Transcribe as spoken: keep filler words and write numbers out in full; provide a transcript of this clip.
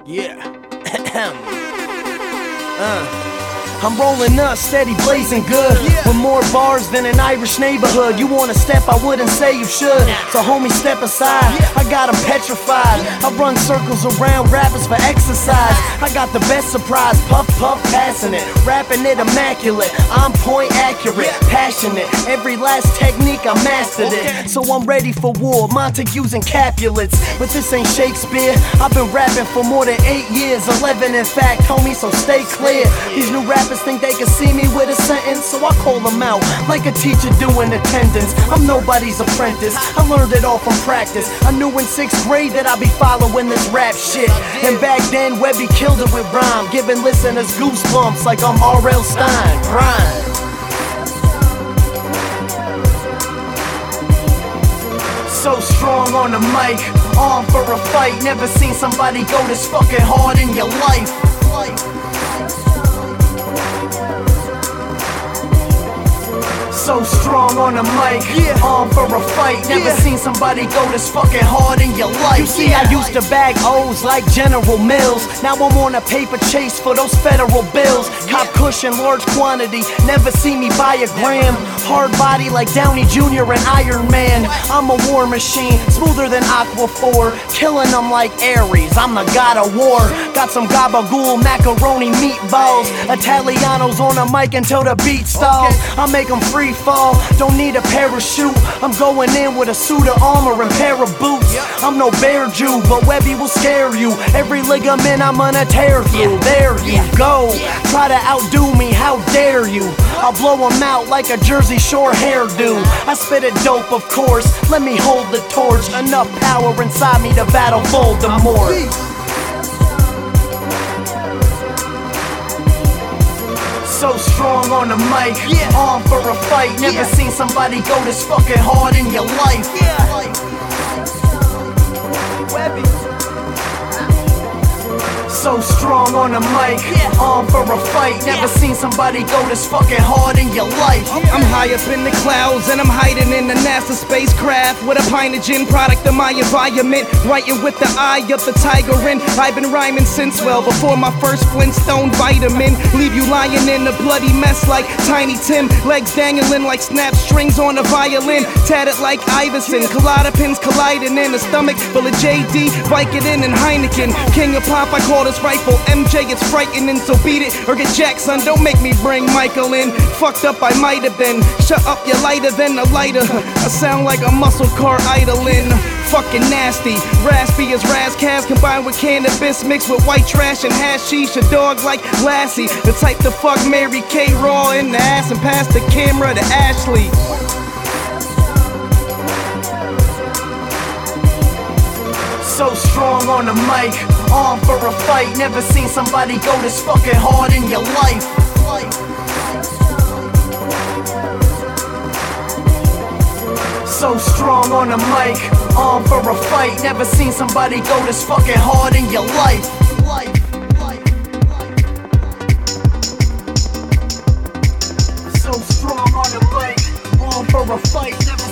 Yeah. uh. I'm rolling up, steady blazing good, with more bars than an Irish neighborhood. You wanna step, I wouldn't say you should. So homie, step aside, I got them petrified. I run circles around rappers for exercise. I got the best surprise, puff puff passing it, rapping it immaculate, on point accurate, passionate. Every last technique I mastered it, so I'm ready for war, Montagues and Capulets. But this ain't Shakespeare, I've been rapping for more than eight years, eleven in fact, homie, so stay clear. These new rappers think they can see me with a sentence, so I call them out like a teacher doing attendance. I'm nobody's apprentice, I learned it all from practice. I knew in sixth grade that I'd be following this rap shit, and back then Webby killed it with rhyme, giving listeners goosebumps like I'm R L Stein. Grind. So strong on the mic, armed for a fight. Never seen somebody go this fucking hard in your life. So strong on the mic, yeah. Armed for a fight. Never yeah. seen somebody go this fucking hard in your life. You see, yeah. I used to bag O's like General Mills. Now I'm on a paper chase for those federal bills. Cop cushion, large quantity. Never see me buy a gram. Hard body like Downey Junior and Iron Man. I'm a war machine, smoother than Aqua four. Killing them like Ares, I'm the god of war. Got some gabagool, macaroni, meatballs. Italianos on the mic until the beat stalls. I make them free fall, don't need a parachute. I'm going in with a suit of armor and pair of boots. I'm no bear Jew, but Webby will scare you. Every ligament I'm gonna tear through. There you go, try to outdo me, how dare you. I'll blow them out like a Jersey Shore hairdo. I spit it dope, of course, let me hold the torch. Enough power inside me to battle Voldemort. So strong on the mic, yeah. Armed for a fight. Never yeah. seen somebody go this fucking hard in your life. Yeah. Webby. So strong on the mic, yeah. Armed for a fight. Never yeah. seen somebody go this fucking hard in your life. I'm high up in the clouds and I'm hiding in the NASA spacecraft with a pint of gin, product of my environment, writing with the eye of the tiger. And I've been rhyming since, well, before my first Flintstone vitamin. Leave you lying in a bloody mess like Tiny Tim, legs dangling like snap strings on a violin, tatted like Iverson, colada pins colliding in a stomach full of J D, Vicodin and Heineken. King of pop, I call this rifle M J, it's frightening, so beat it or get jacked, son. Don't make me bring Michael in. Fucked up I might have been. Shut up, you're lighter than a lighter. I sound like a muscle car idling. Fucking nasty, raspy as Razcaz combined with cannabis mixed with white trash and hashish. A dog like Lassie, the type to fuck Mary K. Raw in the ass and pass the camera to Ashley. So strong on the mic, armed for a fight. Never seen somebody go this fucking hard in your life. So strong on the mic, armed for a fight. Never seen somebody go this fucking hard in your life. So strong on the mic, armed for a fight. Never